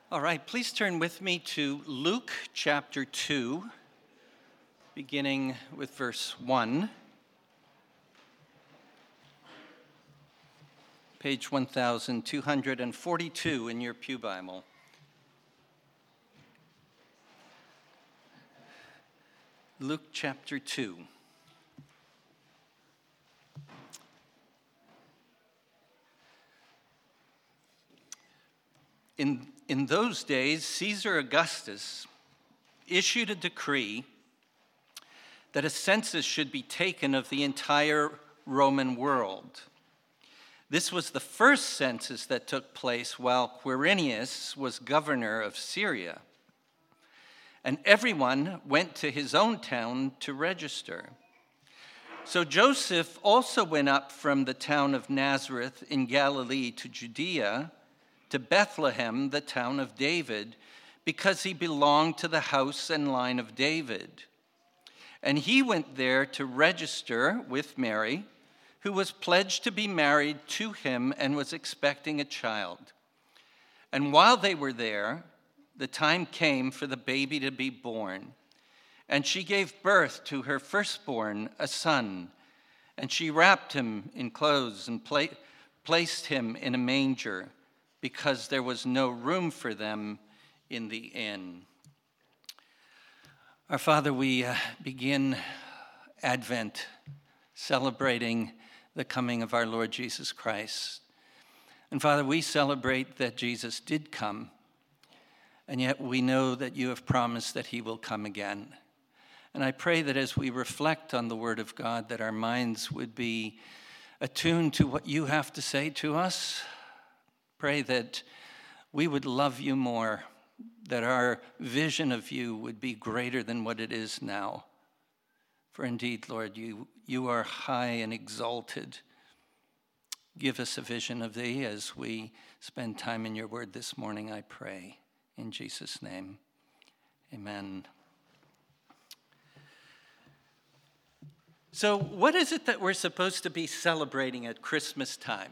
All right, please turn with me to Luke chapter 2, beginning with verse 1. Page 1242 in your Pew Bible. Luke chapter 2. In those days, Caesar Augustus issued a decree that a census should be taken of the entire Roman world. This was the first census that took place while Quirinius was governor of Syria. And everyone went to his own town to register. So Joseph also went up from the town of Nazareth in Galilee to Judea, to Bethlehem, the town of David, because he belonged to the house and line of David. And he went there to register with Mary, who was pledged to be married to him and was expecting a child. And while they were there, the time came for the baby to be born. And she gave birth to her firstborn, a son. And she wrapped him in clothes and placed him in a manger, because there was no room for them in the inn. Our Father, we begin Advent celebrating the coming of our Lord Jesus Christ. And Father, we celebrate that Jesus did come, and yet we know that you have promised that he will come again. And I pray that as we reflect on the Word of God, that our minds would be attuned to what you have to say to us. Pray that we would love you more, that our vision of you would be greater than what it is now. For indeed, Lord, you are high and exalted. Give us a vision of thee as we spend time in your word this morning, I pray. In Jesus' name, amen. So what is it that we're supposed to be celebrating at Christmas time?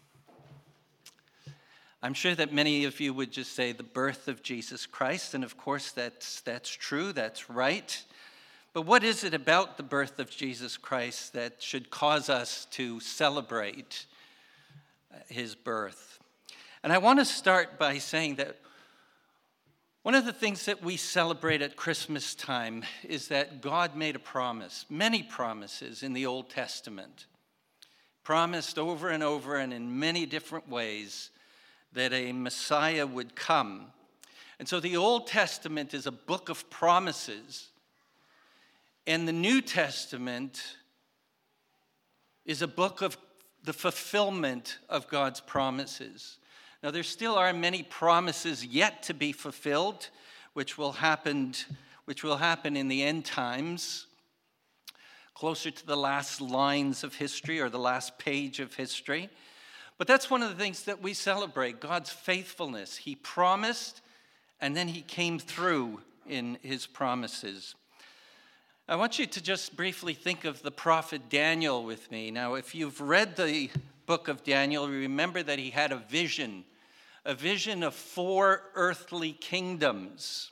I'm sure that many of you would just say the birth of Jesus Christ, and of course that's true, that's right. But what is it about the birth of Jesus Christ that should cause us to celebrate his birth? And I want to start by saying that one of the things that we celebrate at Christmas time is that God made a promise, many promises in the Old Testament, promised over and over and in many different ways, that a Messiah would come. And so the Old Testament is a book of promises, and the New Testament is a book of the fulfillment of God's promises. Now, there still are many promises yet to be fulfilled, which will happen in the end times, closer to the last lines of history or the last page of history. But that's one of the things that we celebrate, God's faithfulness. He promised, and then he came through in his promises. I want you to just briefly think of the prophet Daniel with me. Now, if you've read the book of Daniel, remember that he had a vision of 4 earthly kingdoms.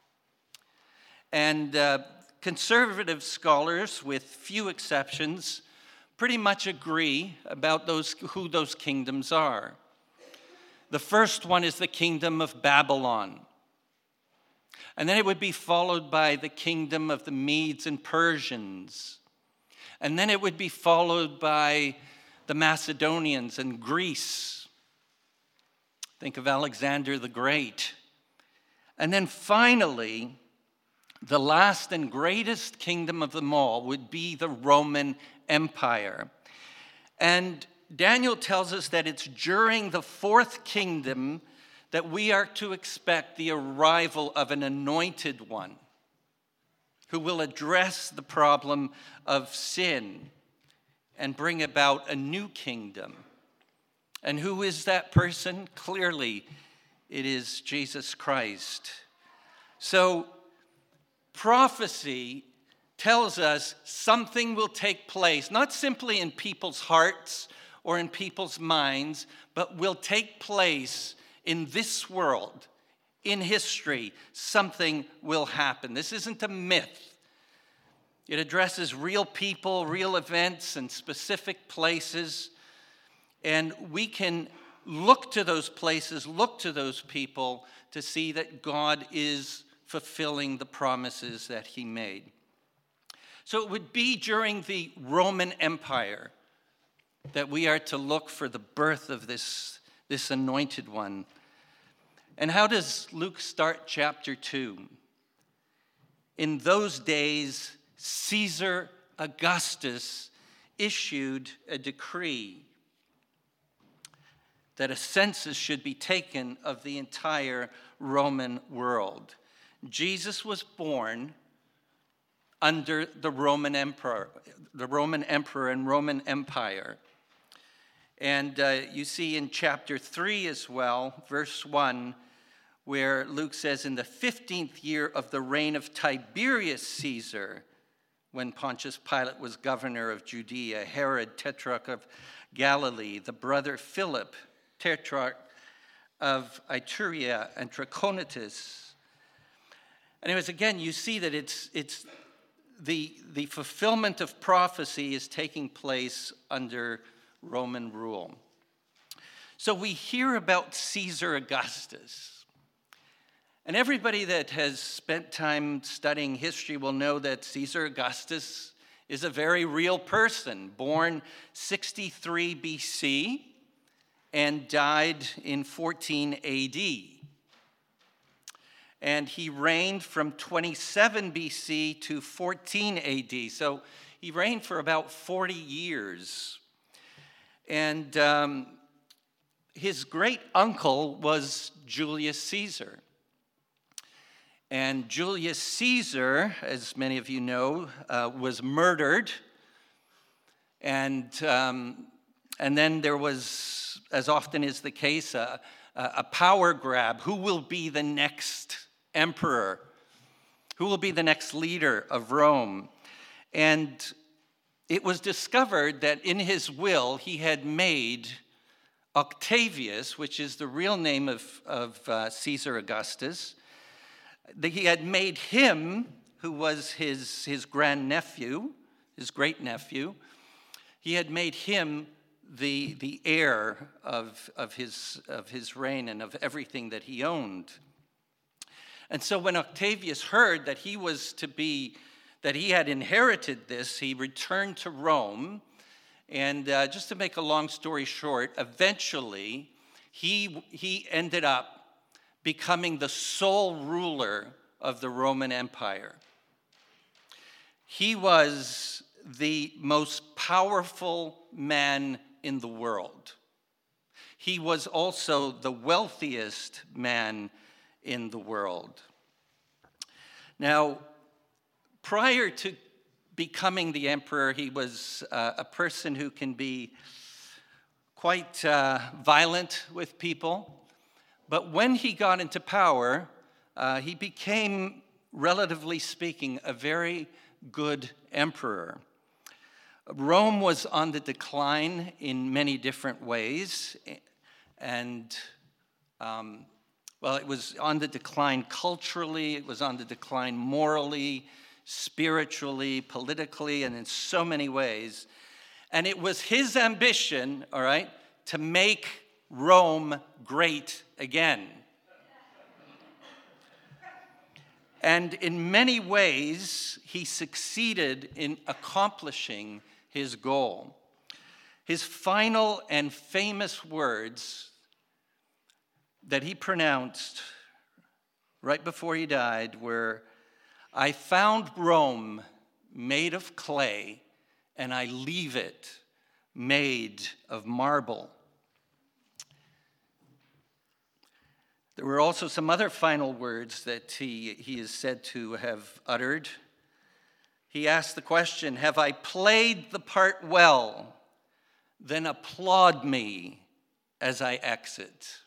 And conservative scholars, with few exceptions, pretty much agree about who those kingdoms are. The first one is the kingdom of Babylon. And then it would be followed by the kingdom of the Medes and Persians. And then it would be followed by the Macedonians and Greece. Think of Alexander the Great. And then finally, the last and greatest kingdom of them all would be the Roman Empire. And Daniel tells us that it's during the 4th kingdom that we are to expect the arrival of an anointed one who will address the problem of sin and bring about a new kingdom. And who is that person? Clearly, it is Jesus Christ. So, prophecy tells us something will take place, not simply in people's hearts or in people's minds, but will take place in this world, in history, something will happen. This isn't a myth. It addresses real people, real events, and specific places. And we can look to those places, look to those people to see that God is fulfilling the promises that he made. So it would be during the Roman Empire that we are to look for the birth of this anointed one. And how does Luke start chapter 2? In those days, Caesar Augustus issued a decree that a census should be taken of the entire Roman world. Jesus was born under the Roman emperor and Roman Empire. And you see in chapter 3 as well, verse 1, where Luke says, in the 15th year of the reign of Tiberius Caesar, when Pontius Pilate was governor of Judea, Herod, tetrarch of Galilee, the brother Philip, tetrarch of Iturea and Trachonitis. Anyways, again, you see that it's the fulfillment of prophecy is taking place under Roman rule. So we hear about Caesar Augustus. And everybody that has spent time studying history will know that Caesar Augustus is a very real person, born 63 BC and died in 14 AD. And he reigned from 27 BC to 14 AD. So he reigned for about 40 years. And his great uncle was Julius Caesar. And Julius Caesar, as many of you know, was murdered. And then there was, as often is the case, a power grab. Who will be the next emperor? Who will be the next leader of Rome? And it was discovered that in his will he had made Octavius, which is the real name of Caesar Augustus, that he had made him, who was his grandnephew, his great-nephew, he had made him the heir of his reign and of everything that he owned. And so when Octavius heard that that he had inherited this, he returned to Rome. And just to make a long story short, eventually he ended up becoming the sole ruler of the Roman Empire. He was the most powerful man in the world. He was also the wealthiest man in the world. Now, prior to becoming the emperor, he was a person who can be quite violent with people. But when he got into power, he became, relatively speaking, a very good emperor. Rome was on the decline in many different ways. And, it was on the decline culturally, it was on the decline morally, spiritually, politically, and in so many ways. And it was his ambition, all right, to make Rome great again. And in many ways, he succeeded in accomplishing his goal. His final and famous words that he pronounced right before he died were, "I found Rome made of clay, and I leave it made of marble." There were also some other final words that he is said to have uttered. He asked the question, "Have I played the part well? Then applaud me as I exit."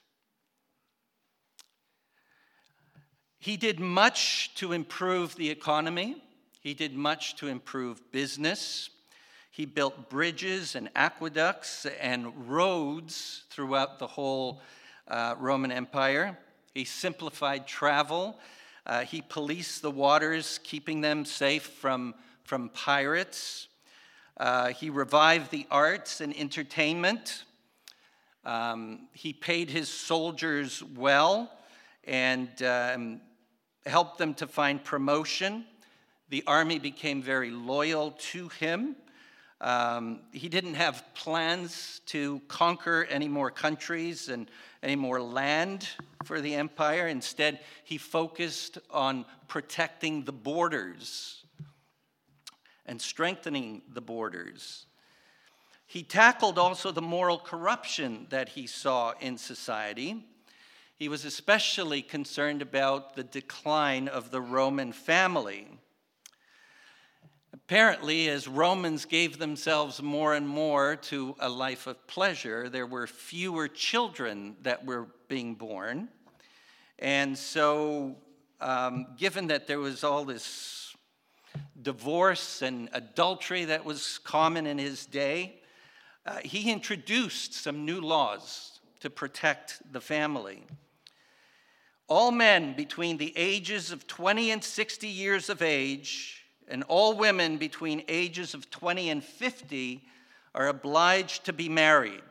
He did much to improve the economy. He did much to improve business. He built bridges and aqueducts and roads throughout the whole Roman Empire. He simplified travel. He policed the waters, keeping them safe from pirates. He revived the arts and entertainment. He paid his soldiers well and helped them to find promotion. The army became very loyal to him. He didn't have plans to conquer any more countries and any more land for the empire. Instead, he focused on protecting the borders and strengthening the borders. He tackled also the moral corruption that he saw in society. He was especially concerned about the decline of the Roman family. Apparently, as Romans gave themselves more and more to a life of pleasure, there were fewer children that were being born. And so, given that there was all this divorce and adultery that was common in his day, he introduced some new laws to protect the family. All men between the ages of 20 and 60 years of age, and all women between ages of 20 and 50 are obliged to be married.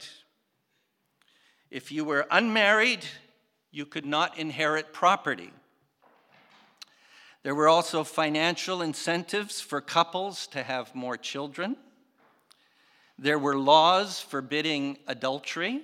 If you were unmarried, you could not inherit property. There were also financial incentives for couples to have more children. There were laws forbidding adultery.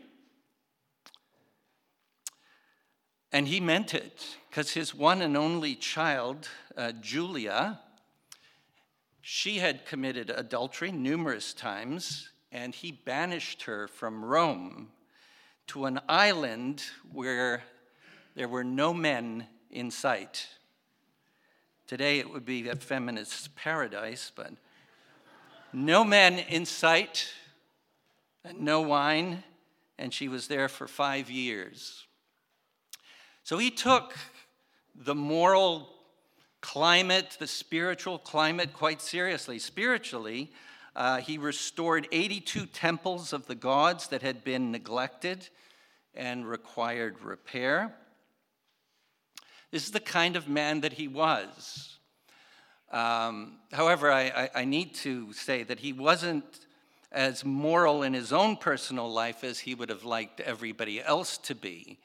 And he meant it, because his one and only child, Julia, she had committed adultery numerous times, and he banished her from Rome to an island where there were no men in sight. Today it would be a feminist's paradise, but no men in sight, and no wine, and she was there for 5 years. So he took the moral climate, the spiritual climate, quite seriously. Spiritually, he restored 82 temples of the gods that had been neglected and required repair. This is the kind of man that he was. However, I need to say that he wasn't as moral in his own personal life as he would have liked everybody else to be.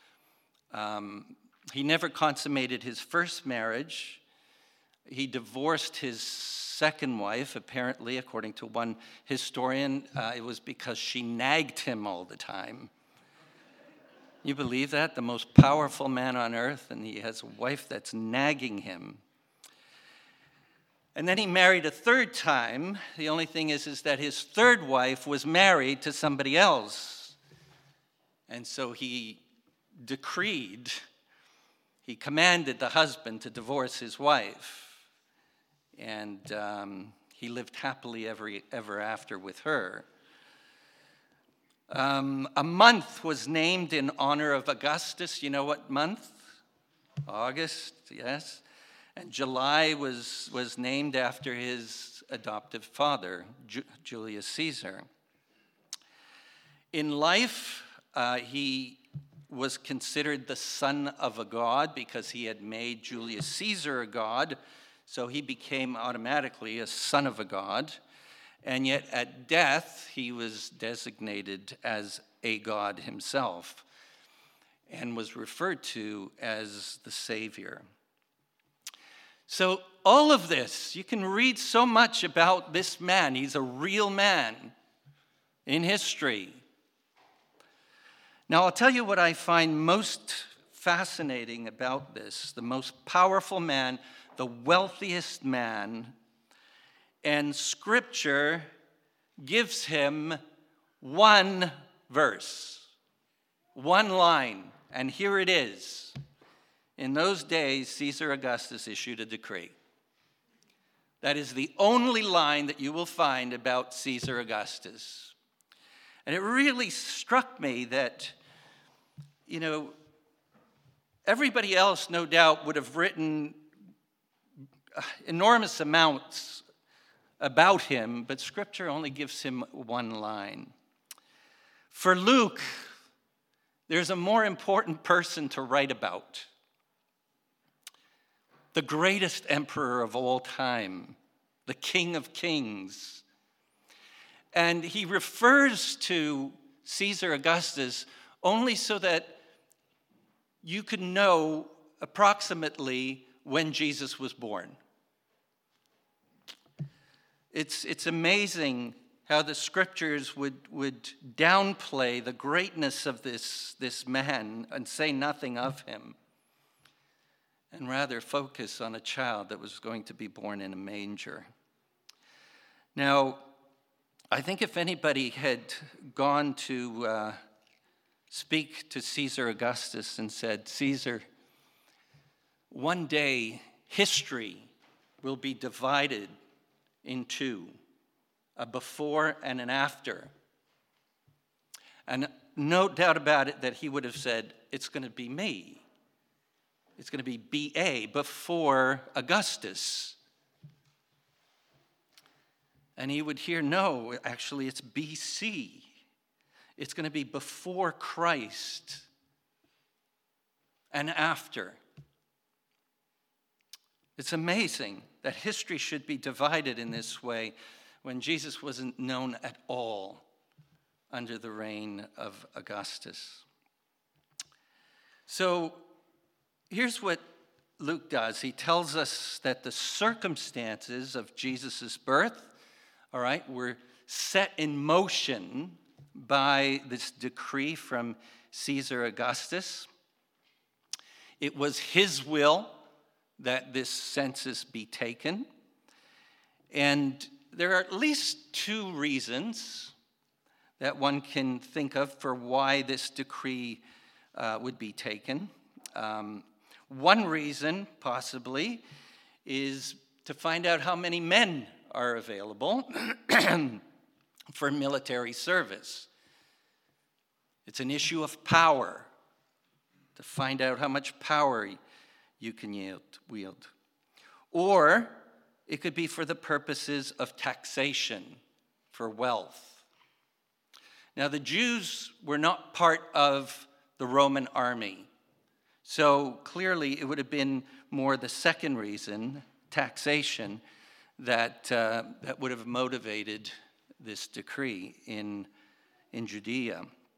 He never consummated his first marriage. He divorced his second wife, apparently, according to one historian. It was because she nagged him all the time. You believe that? The most powerful man on earth, and he has a wife that's nagging him. And then he married a third time. The only thing is that his third wife was married to somebody else. And so he commanded the husband to divorce his wife. And he lived happily ever after with her. A month was named in honor of Augustus. You know what month? August, yes. And July was named after his adoptive father, Julius Caesar. In life, he was considered the son of a god because he had made Julius Caesar a god, so he became automatically a son of a god. And yet at death, he was designated as a god himself and was referred to as the Savior. So all of this, you can read so much about this man. He's a real man in history. Now, I'll tell you what I find most fascinating about this. The most powerful man, the wealthiest man, and Scripture gives him one verse, one line, and here it is. In those days, Caesar Augustus issued a decree. That is the only line that you will find about Caesar Augustus. And it really struck me that, everybody else, no doubt, would have written enormous amounts about him, but Scripture only gives him one line. For Luke, there's a more important person to write about. The greatest emperor of all time, the King of Kings. And he refers to Caesar Augustus only so that you could know approximately when Jesus was born. It's amazing how the scriptures would downplay the greatness of this man and say nothing of him, and rather focus on a child that was going to be born in a manger. Now, I think if anybody had gone to speak to Caesar Augustus and said, Caesar, one day history will be divided in two, a before and an after. And no doubt about it that he would have said, it's going to be me. It's going to be BA, before Augustus. And he would hear, no, actually it's BC. It's going to be before Christ and after. It's amazing that history should be divided in this way when Jesus wasn't known at all under the reign of Augustus. So here's what Luke does. He tells us that the circumstances of Jesus' birth, all right, were set in motion by this decree from Caesar Augustus. It was his will that this census be taken. And there are at least two reasons that one can think of for why this decree would be taken. One reason, possibly, is to find out how many men are available for military service. It's an issue of power, to find out how much power you can wield. Or it could be for the purposes of taxation, for wealth. Now, the Jews were not part of the Roman army. So clearly it would have been more the second reason, taxation, that would have motivated this decree in Judea.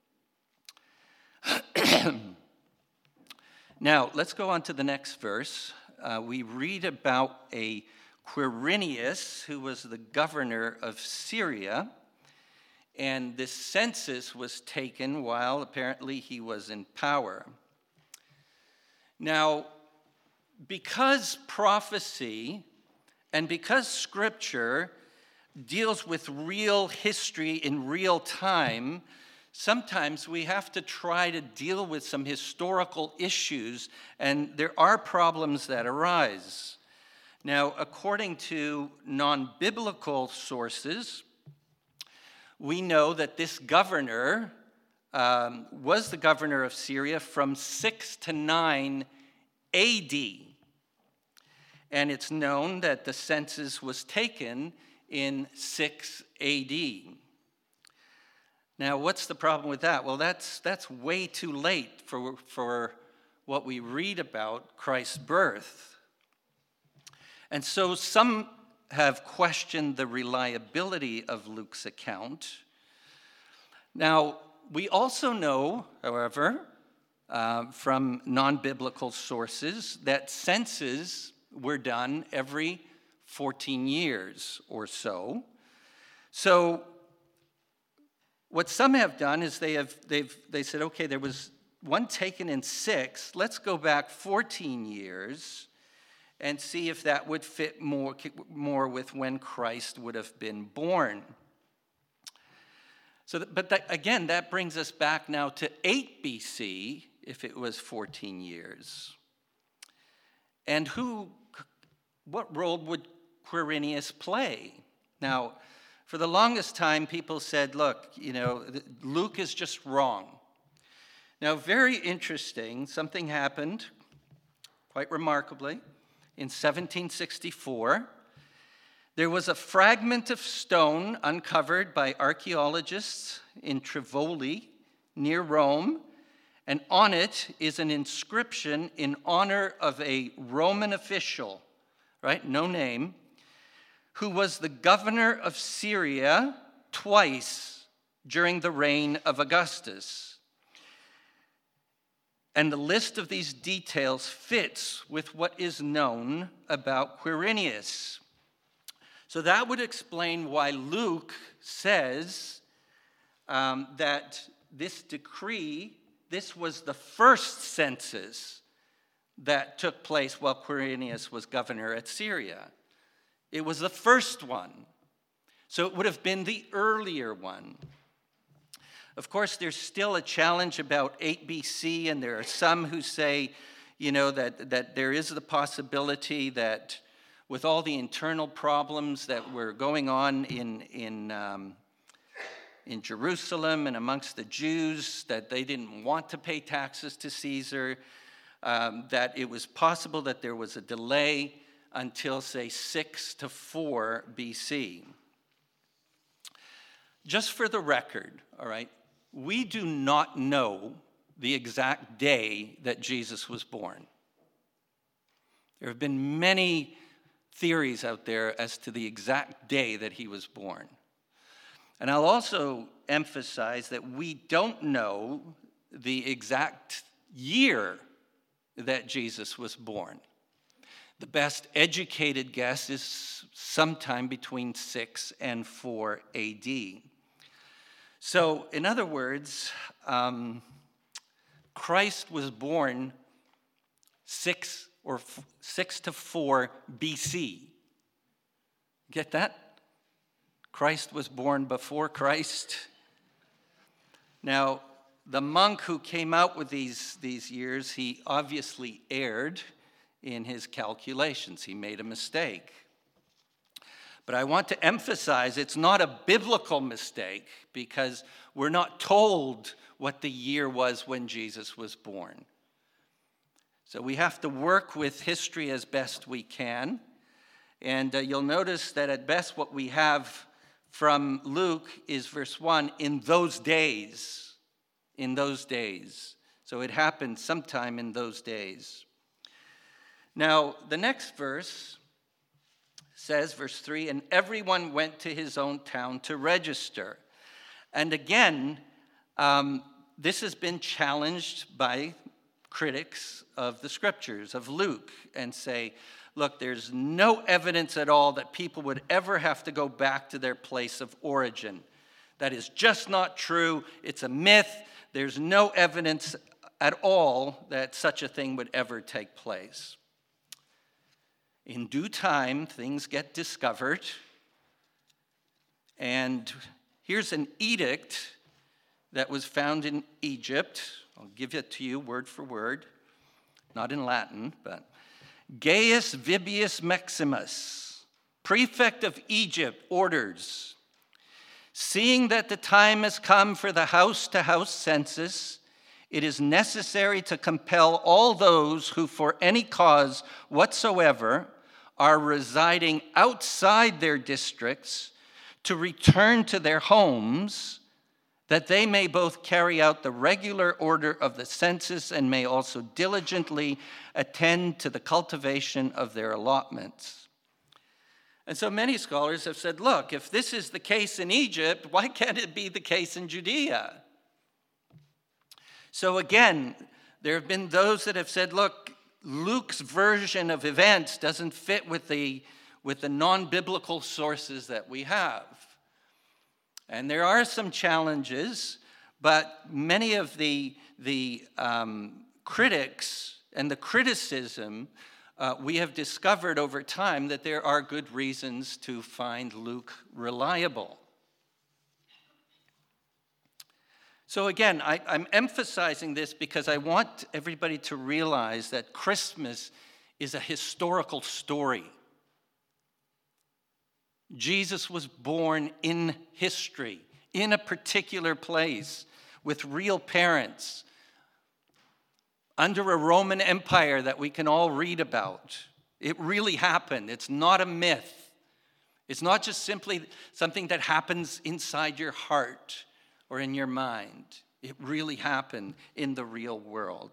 Now, let's go on to the next verse. We read about a Quirinius, who was the governor of Syria, and this census was taken while apparently he was in power. Now, because prophecy and because Scripture deals with real history in real time, sometimes we have to try to deal with some historical issues, and there are problems that arise. Now, according to non-biblical sources, we know that this governor was the governor of Syria from 6 to 9 AD. And it's known that the census was taken in 6 AD. Now, what's the problem with that? Well, that's way too late for what we read about Christ's birth. And so some have questioned the reliability of Luke's account. Now, we also know, however, from non-biblical sources that censuses were done every 14 years or so. So what some have done is they said, okay, there was one taken in 6. Let's go back 14 years and see if that would fit more with when Christ would have been born. So, again, that brings us back now to 8 BC, if it was 14 years. And what role would Quirinius play? Now, for the longest time, people said, look, Luke is just wrong. Now, very interesting, something happened, quite remarkably, in 1764. There was a fragment of stone uncovered by archaeologists in Trivoli, near Rome, And on it is an inscription in honor of a Roman official, right, no name, who was the governor of Syria twice during the reign of Augustus. And the list of these details fits with what is known about Quirinius. So that would explain why Luke says that this decree, this was the first census that took place while Quirinius was governor at Syria. It was the first one. So it would have been the earlier one. Of course, there's still a challenge about 8 BC, and there are some who say, that there is the possibility that with all the internal problems that were going on in Jerusalem and amongst the Jews, that they didn't want to pay taxes to Caesar, that it was possible that there was a delay until, say, 6 to 4 BC. Just for the record, all right, we do not know the exact day that Jesus was born. There have been many theories out there as to the exact day that he was born. And I'll also emphasize that we don't know the exact year that Jesus was born. The best educated guess is sometime between 6 and 4 AD. So, in other words, Christ was born 6 to 4 BC. Get that? Christ was born before Christ. Now, the monk who came out with these years, he obviously erred in his calculations. He made a mistake. But I want to emphasize it's not a biblical mistake because we're not told what the year was when Jesus was born. So we have to work with history as best we can. And you'll notice that at best what we have from Luke is verse 1, in those days. In those days. So it happened sometime in those days. Now, the next verse says, verse 3, and everyone went to his own town to register. And again, this has been challenged by critics of the scriptures, of Luke, and say, look, there's no evidence at all that people would ever have to go back to their place of origin. That is just not true. It's a myth. There's no evidence at all that such a thing would ever take place. In due time, things get discovered. And here's an edict that was found in Egypt. I'll give it to you word for word. Not in Latin, but Gaius Vibius Maximus, prefect of Egypt, orders, seeing that the time has come for the house-to-house census, it is necessary to compel all those who for any cause whatsoever are residing outside their districts to return to their homes, that they may both carry out the regular order of the census and may also diligently attend to the cultivation of their allotments. And so many scholars have said, look, if this is the case in Egypt, why can't it be the case in Judea? So again, there have been those that have said, look, Luke's version of events doesn't fit with the non-biblical sources that we have. And there are some challenges, but many of the critics and the criticism, we have discovered over time that there are good reasons to find Luke reliable. So again, I'm emphasizing this because I want everybody to realize that Christmas is a historical story. Jesus was born in history, in a particular place, with real parents, under a Roman Empire that we can all read about. It really happened. It's not a myth. It's not just simply something that happens inside your heart or in your mind. It really happened in the real world.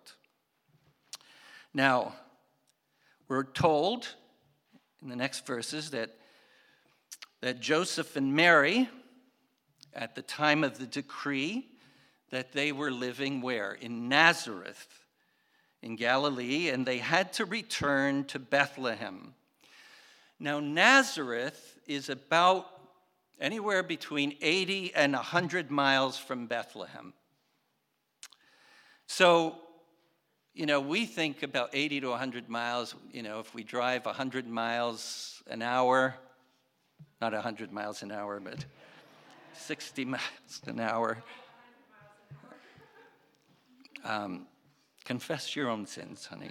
Now, we're told in the next verses that Joseph and Mary, at the time of the decree, that they were living where? In Nazareth, in Galilee, and they had to return to Bethlehem. Now, Nazareth is about anywhere between 80 and 100 miles from Bethlehem. So, we think about 80 to 100 miles, if we drive 100 miles an hour, not 100 miles an hour, but 60 miles an hour. Confess your own sins, honey.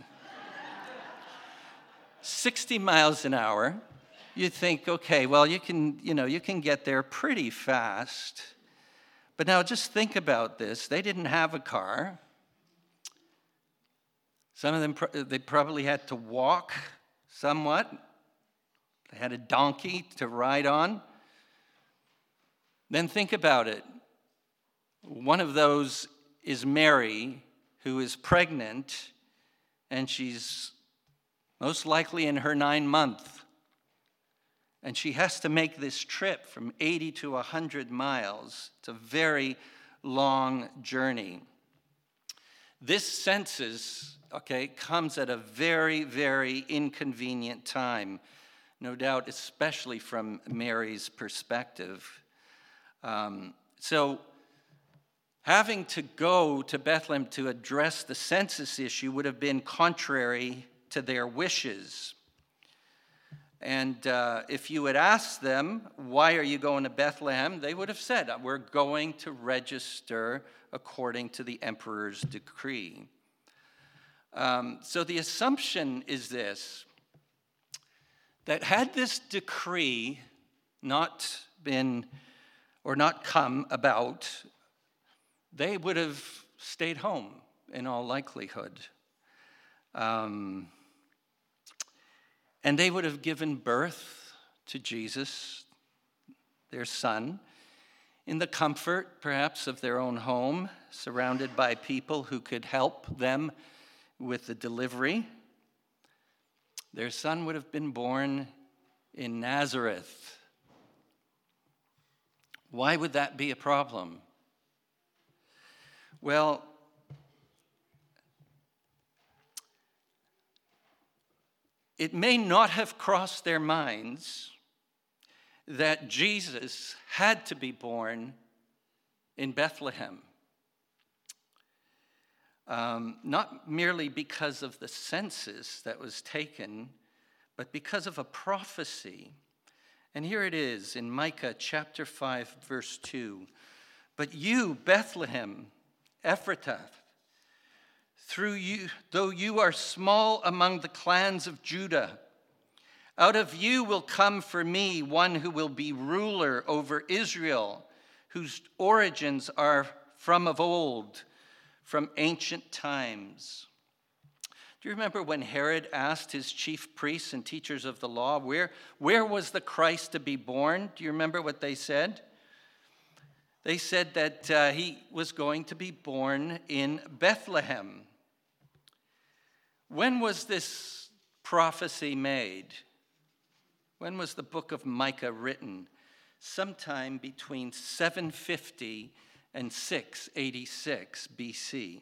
60 miles an hour, you think, okay, well, you can get there pretty fast. But now just think about this. They didn't have a car. Some of them, they probably had to walk somewhat. They had a donkey to ride on. Then think about it. One of those is Mary, who is pregnant, and she's most likely in her 9th month. And she has to make this trip from 80 to 100 miles. It's a very long journey. This census, comes at a very, very inconvenient time, no doubt, especially from Mary's perspective. So having to go to Bethlehem to address the census issue would have been contrary to their wishes. And if you had asked them, why are you going to Bethlehem? They would have said, we're going to register according to the emperor's decree. So the assumption is this, that had this decree not been or not come about, they would have stayed home in all likelihood. And they would have given birth to Jesus, their son, in the comfort, perhaps, of their own home, surrounded by people who could help them with the delivery. Their son would have been born in Nazareth. Why would that be a problem? Well, it may not have crossed their minds that Jesus had to be born in Bethlehem. Not merely because of the census that was taken, but because of a prophecy. And here it is in Micah chapter 5, verse 2. But you, Bethlehem, Ephrathah, though you are small among the clans of Judah, out of you will come for me one who will be ruler over Israel, whose origins are from of old, from ancient times. Do you remember when Herod asked his chief priests and teachers of the law, where was the Christ to be born? Do you remember what they said? They said that he was going to be born in Bethlehem. When was this prophecy made? When was the book of Micah written? Sometime between 750 and 686 BC.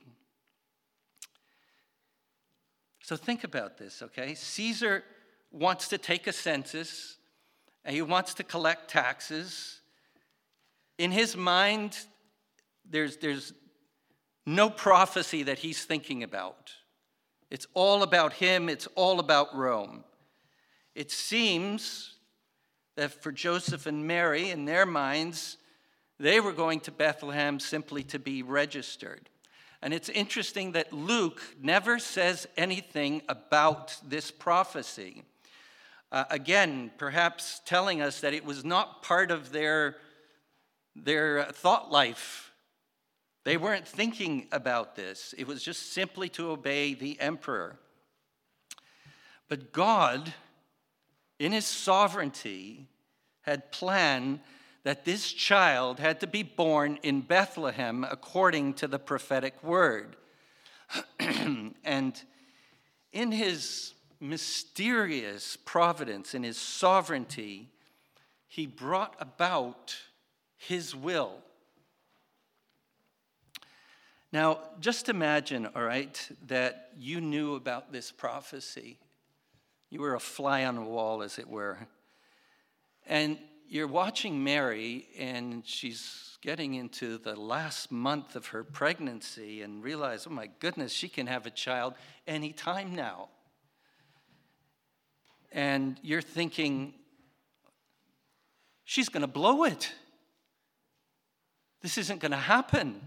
So think about this, okay? Caesar wants to take a census, and he wants to collect taxes. In his mind, there's no prophecy that he's thinking about. It's all about him. It's all about Rome. It seems that for Joseph and Mary, in their minds, they were going to Bethlehem simply to be registered. And it's interesting that Luke never says anything about this prophecy. Again, perhaps telling us that it was not part of their thought life. They weren't thinking about this. It was just simply to obey the emperor. But God, in his sovereignty, had planned that this child had to be born in Bethlehem according to the prophetic word. And in his mysterious providence, in his sovereignty, he brought about his will. Now, just imagine, all right, that you knew about this prophecy. You were a fly on the wall, as it were. And you're watching Mary, and she's getting into the last month of her pregnancy and realize, oh my goodness, she can have a child anytime now. And you're thinking, she's going to blow it. This isn't going to happen.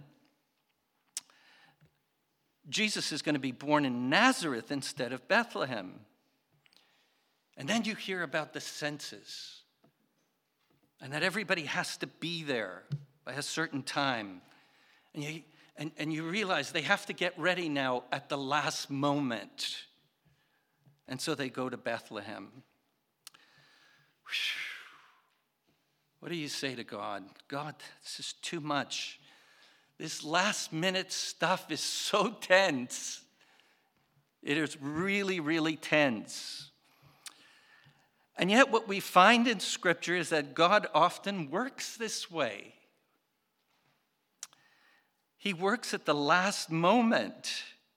Jesus is going to be born in Nazareth instead of Bethlehem. And then you hear about the census, and that everybody has to be there by a certain time. And you realize they have to get ready now at the last moment. And so they go to Bethlehem. What do you say to God? God, this is too much. This last minute stuff is so tense. It is really, really tense. And yet what we find in Scripture is that God often works this way. He works at the last moment.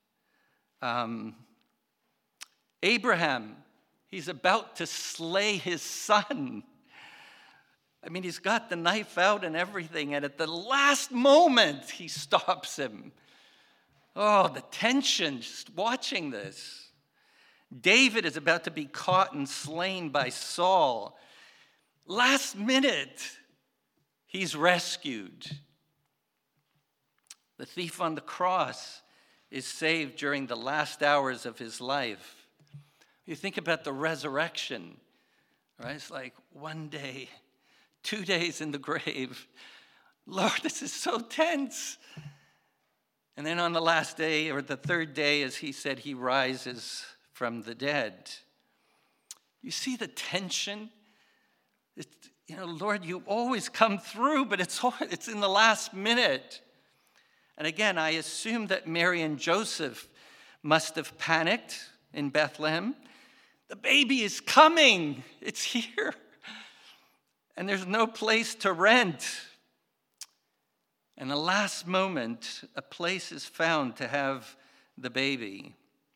Abraham, he's about to slay his son. I mean, he's got the knife out and everything, and at the last moment, he stops him. Oh, the tension just watching this. David is about to be caught and slain by Saul. Last minute, he's rescued. The thief on the cross is saved during the last hours of his life. You think about the resurrection, right? It's like 1 day, 2 days in the grave. Lord, this is so tense. And then on the last day, or the third day, as he said, he rises from the dead. You see the tension? Lord, you always come through, but it's in the last minute. And again, I assume that Mary and Joseph must have panicked in Bethlehem. The baby is coming. It's here. And there's no place to rent. And the last moment, a place is found to have the baby.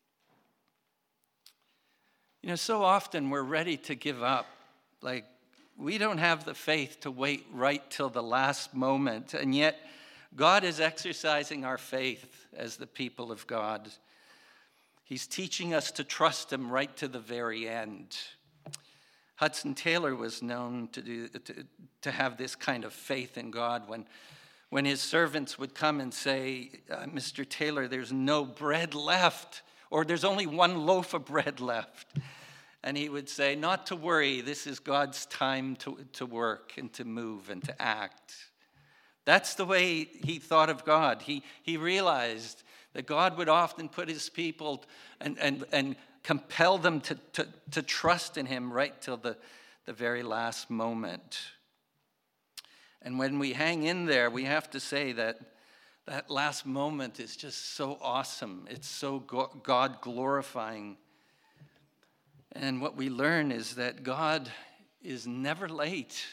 So often we're ready to give up. Like, we don't have the faith to wait right till the last moment. And yet, God is exercising our faith as the people of God. He's teaching us to trust him right to the very end. Hudson Taylor was known to have this kind of faith in God when his servants would come and say, Mr. Taylor, there's no bread left, or there's only one loaf of bread left. And he would say, not to worry, this is God's time to work and to move and to act. That's the way he thought of God. He realized that God would often put his people and compel them to trust in him right till the very last moment. And when we hang in there, we have to say that last moment is just so awesome. It's so God-glorifying. And what we learn is that God is never late,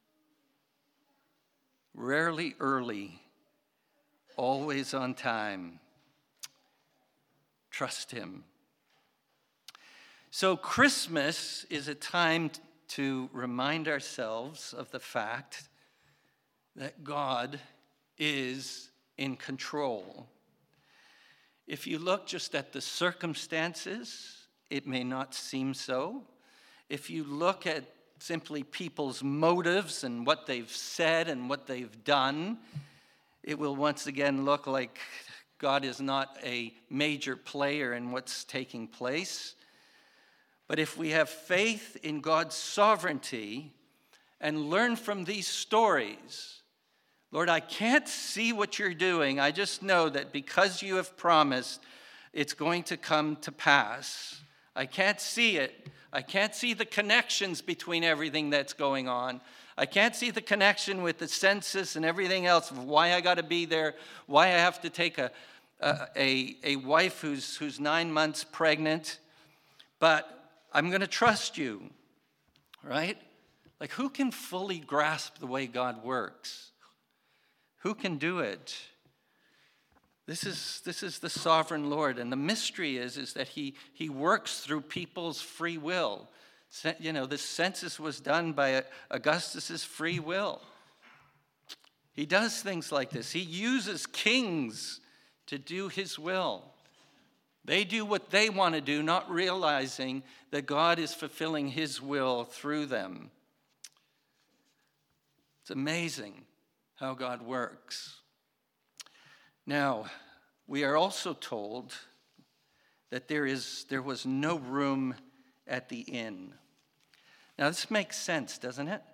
rarely early, always on time. Trust him. So Christmas is a time to remind ourselves of the fact that God is in control. If you look just at the circumstances, it may not seem so. If you look at simply people's motives and what they've said and what they've done, it will once again look like God is not a major player in what's taking place. But if we have faith in God's sovereignty and learn from these stories, Lord, I can't see what you're doing. I just know that because you have promised, it's going to come to pass. I can't see it. I can't see the connections between everything that's going on. I can't see the connection with the census and everything else of why I got to be there, why I have to take a wife who's 9 months pregnant, but I'm going to trust you, right? Like, who can fully grasp the way God works? Who can do it? This is the sovereign Lord, and the mystery is that he works through people's free will. You know, this census was done by Augustus's free will. He does things like this. He uses kings to do his will. They do what they want to do, not realizing that God is fulfilling his will through them. It's amazing how God works. Now, we are also told that there was no room at the inn. Now, this makes sense, doesn't it?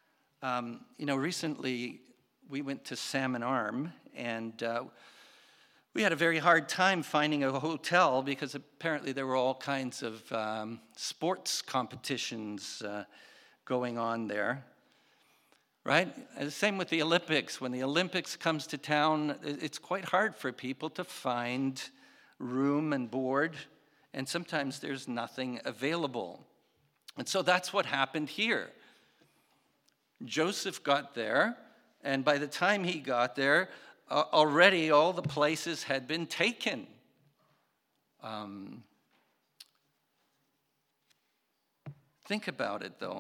Recently we went to Salmon Arm, and we had a very hard time finding a hotel because apparently there were all kinds of sports competitions going on there. Right? And the same with the Olympics. When the Olympics comes to town, it's quite hard for people to find room and board, and sometimes there's nothing available. And so that's what happened here. Joseph got there, and by the time he got there, already all the places had been taken. Think about it, though.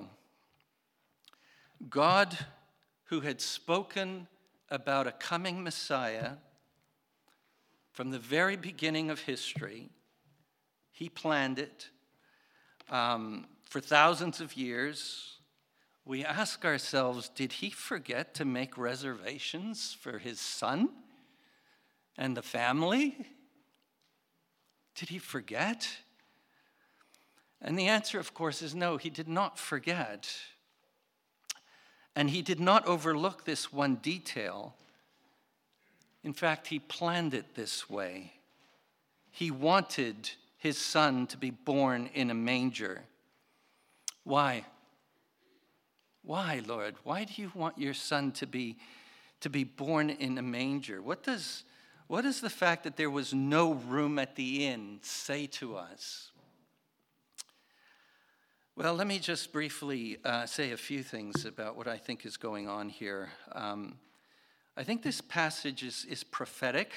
God, who had spoken about a coming Messiah from the very beginning of history, he planned it for thousands of years. We ask ourselves, did he forget to make reservations for his son and the family? Did he forget? And the answer, of course, is no, he did not forget. And he did not overlook this one detail. In fact, he planned it this way. He wanted his son to be born in a manger. Why? Why, Lord? Why do you want your son to be born in a manger? What does the fact that there was no room at the inn say to us? Well, let me just briefly say a few things about what I think is going on here. I think this passage is prophetic,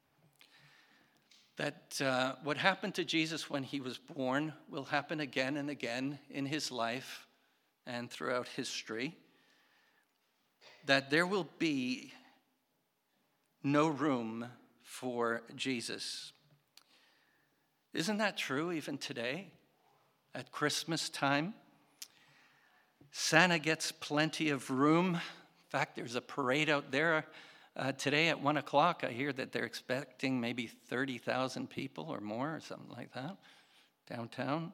that what happened to Jesus when he was born will happen again and again in his life and throughout history, that there will be no room for Jesus. Isn't that true even today? At Christmas time, Santa gets plenty of room. In fact, there's a parade out there today at 1 o'clock. I hear that they're expecting maybe 30,000 people or more or something like that downtown.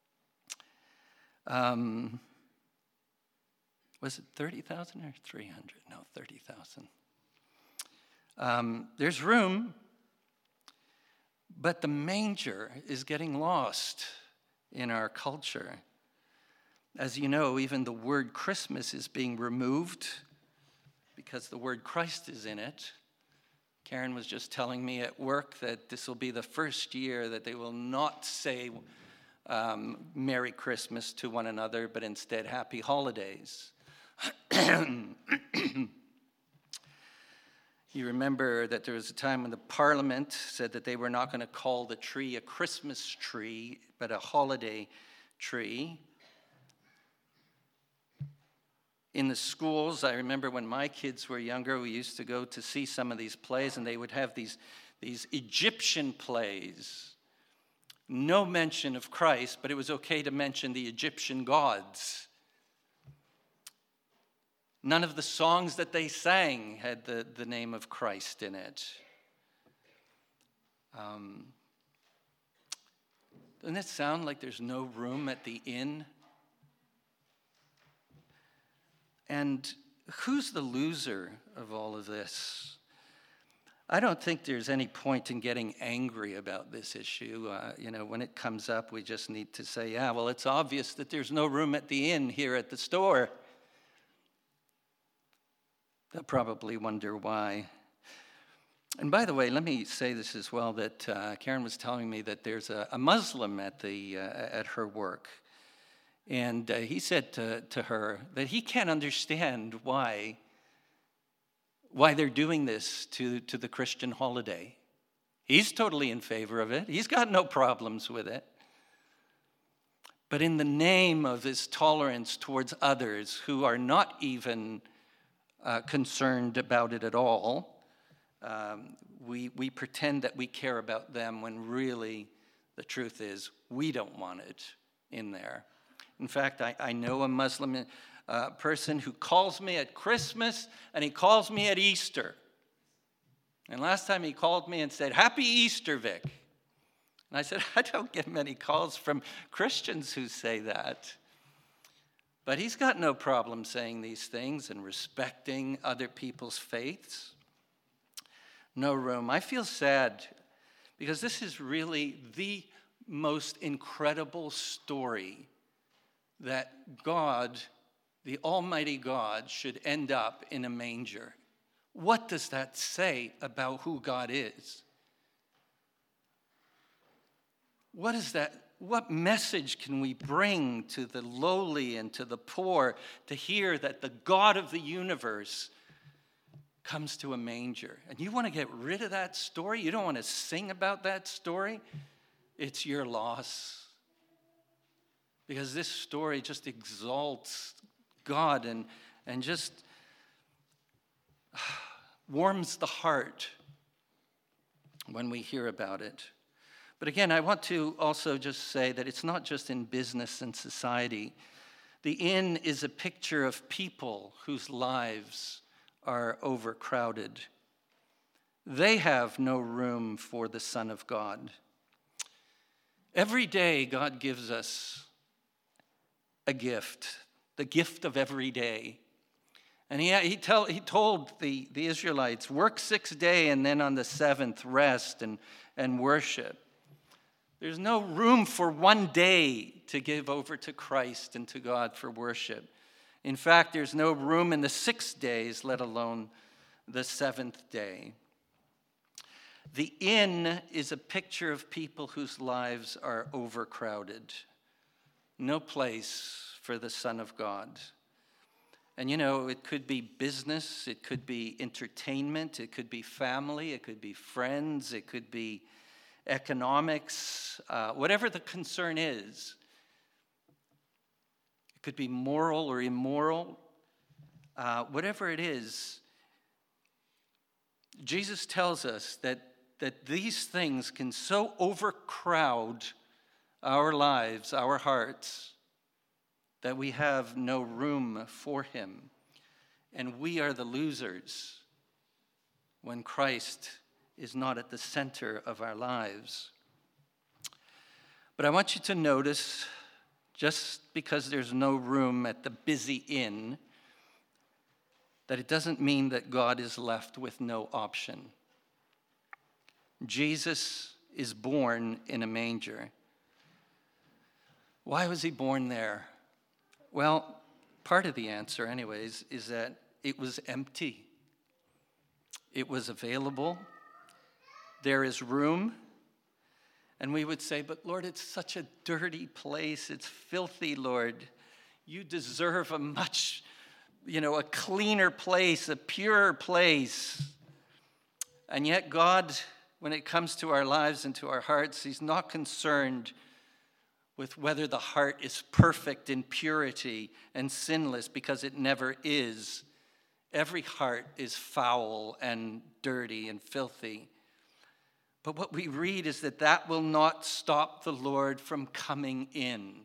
Was it 30,000 or 300? No, 30,000. There's room, but the manger is getting lost in our culture. As you know, even the word Christmas is being removed because the word Christ is in it. Karen was just telling me at work that this will be the first year that they will not say Merry Christmas to one another, but instead Happy Holidays. You remember that there was a time when the Parliament said that they were not going to call the tree a Christmas tree, but a holiday tree. In the schools, I remember when my kids were younger, we used to go to see some of these plays, and they would have these Egyptian plays. No mention of Christ, but it was okay to mention the Egyptian gods. None of the songs that they sang had the name of Christ in it. Doesn't it sound like there's no room at the inn? And who's the loser of all of this? I don't think there's any point in getting angry about this issue. When it comes up, we just need to say, yeah, well, it's obvious that there's no room at the inn here at the store. They'll probably wonder why. And by the way, let me say this as well, that Karen was telling me that there's a Muslim at her work. And he said to her that he can't understand why they're doing this to the Christian holiday. He's totally in favor of it. He's got no problems with it. But in the name of his tolerance towards others who are not even concerned about it at all, we pretend that we care about them when really the truth is we don't want it in there. In fact, I know a Muslim person who calls me at Christmas and he calls me at Easter. And last time he called me and said, "Happy Easter, Vic." And I said, I don't get many calls from Christians who say that. But he's got no problem saying these things and respecting other people's faiths. No room. I feel sad because this is really the most incredible story that God, the Almighty God, should end up in a manger. What does that say about who God is? What is that? What message can we bring to the lowly and to the poor to hear that the God of the universe comes to a manger? And you want to get rid of that story? You don't want to sing about that story? It's your loss. Because this story just exalts God and just warms the heart when we hear about it. But again, I want to also just say that it's not just in business and society. The inn is a picture of people whose lives are overcrowded. They have no room for the Son of God. Every day, God gives us a gift, the gift of every day. And he told the Israelites, work 6 days and then on the seventh rest and worship. There's no room for one day to give over to Christ and to God for worship. In fact, there's no room in the 6 days, let alone the seventh day. The inn is a picture of people whose lives are overcrowded. No place for the Son of God. And it could be business, it could be entertainment, it could be family, it could be friends, it could be economics, whatever the concern is. It could be moral or immoral, whatever it is. Jesus tells us that these things can so overcrowd our lives, our hearts, that we have no room for him. And we are the losers when Christ is not at the center of our lives. But I want you to notice, just because there's no room at the busy inn, that it doesn't mean that God is left with no option. Jesus is born in a manger. Why was he born there? Well, part of the answer, anyways, is that it was empty. It was available. There is room. And we would say, but Lord, it's such a dirty place. It's filthy, Lord. You deserve a much, a cleaner place, a purer place. And yet God, when it comes to our lives and to our hearts, he's not concerned with whether the heart is perfect in purity and sinless, because it never is. Every heart is foul and dirty and filthy. But what we read is that will not stop the Lord from coming in.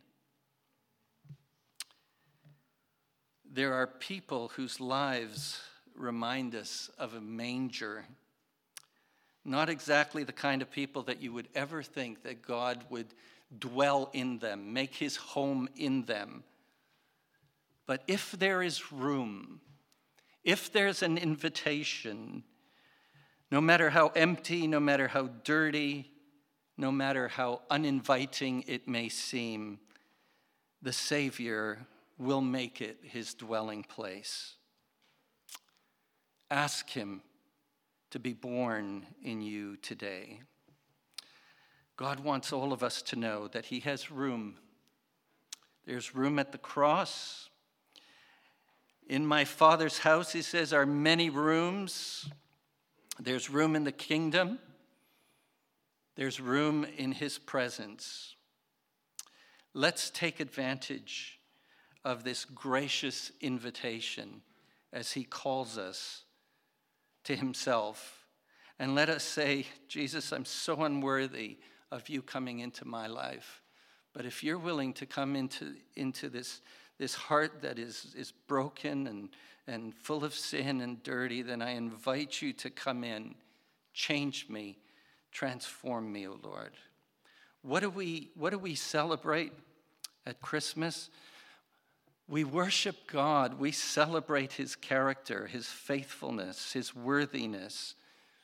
There are people whose lives remind us of a manger. Not exactly the kind of people that you would ever think that God would dwell in them, make his home in them. But if there is room, if there's an invitation, no matter how empty, no matter how dirty, no matter how uninviting it may seem, the Savior will make it his dwelling place. Ask him to be born in you today. God wants all of us to know that he has room. There's room at the cross. In my Father's house, he says, are many rooms. There's room in the kingdom. There's room in his presence. Let's take advantage of this gracious invitation as he calls us to himself. And let us say, Jesus, I'm so unworthy of you coming into my life. But if you're willing to come into this heart that is broken and full of sin and dirty, then I invite you to come in. Change me. Transform me, O Lord. What do we celebrate at Christmas? We worship God. We celebrate his character, his faithfulness, his worthiness,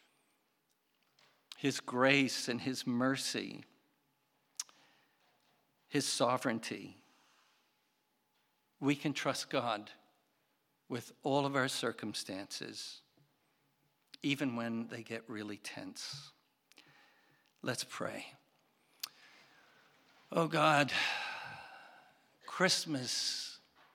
his grace and his mercy, his sovereignty. We can trust God with all of our circumstances, even when they get really tense. Let's pray. Oh God, Christmas